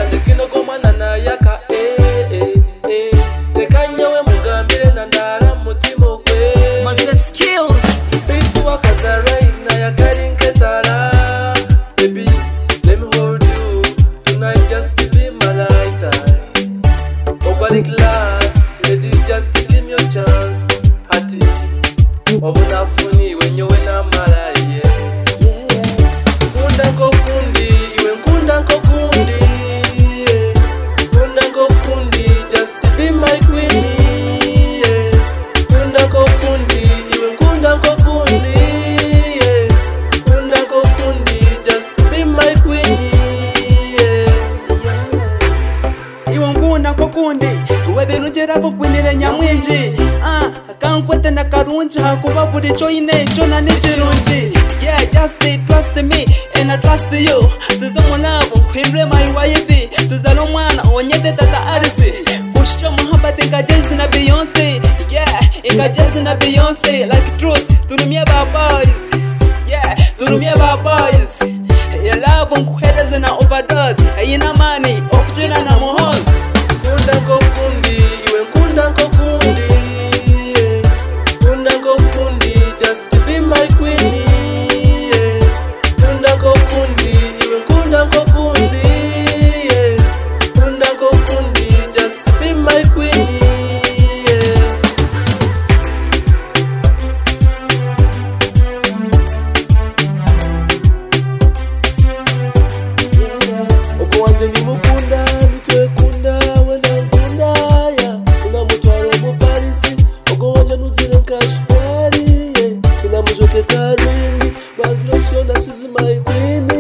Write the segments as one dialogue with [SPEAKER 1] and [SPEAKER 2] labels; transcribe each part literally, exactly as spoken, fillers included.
[SPEAKER 1] kanje kino gomana na yaka eh eh eh reka nyawe mugambire na ndara mutima gwe
[SPEAKER 2] Master skills
[SPEAKER 1] bitu wakazara ina ya karinke tara baby let me hold you tonight just to be my lifetime over glass ready just to give me your chance hati wabona funi wenyewe na malaye kunda kokundi iwe kunda kokundi kunda kokundi just to be my queen kunda kokundi iwe kunda kokundi kunda kokundi just to be my queen
[SPEAKER 3] iwe kunda kokundi webirugera vukwinire nyamwinji ah kankwete na karunji hakuba buri cyo ine cyo na nikirunji yeah just stay trust me and I trust you tuzo mulabo hindre my wife tuzalo mwana onyete tata arisi usho muhabbati kajenzi na Beyonce yeah ikajenzi na Beyonce like truth turumia ba boys yeah turumia ba boys ya love nkuhereze na overdose ayina money okujina na mohos
[SPEAKER 1] kunda kokundi iwe kunda kokundi kunda kokundi just to be my queen kunda kokundi iwe kunda kokundi kunda kokundi just to be my queen uko wanje ni mukunda nitwe kunda wena nkunda ya kuna mutwaro mu Paris uko wanje nuzire nkashwari kuna mujoke karindi banzira shona she's my queen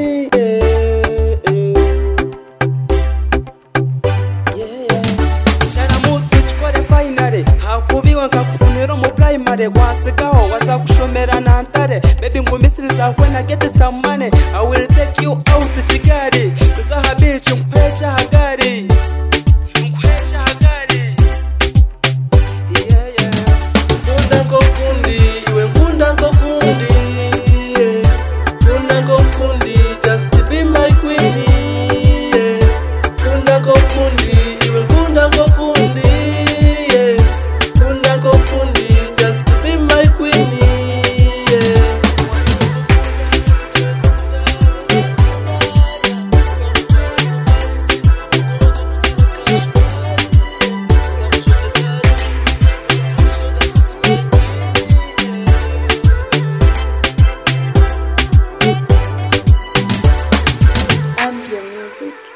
[SPEAKER 3] shana mutu chikore finally hakubiwa nkakufunira mu primary wasikaho wazakushomera na ntare baby ngumisiriza kwena get some money I will take you out to Kigali tuzaha beach nkwecha hagari nkwecha hagari yeah yeah
[SPEAKER 1] kunda kokundi iwe kunda kokundi kunda kokundi just to be my queen kunda kokundi iwe kunda kokundi kunda kokundi just to be my queen
[SPEAKER 4] Ambient music.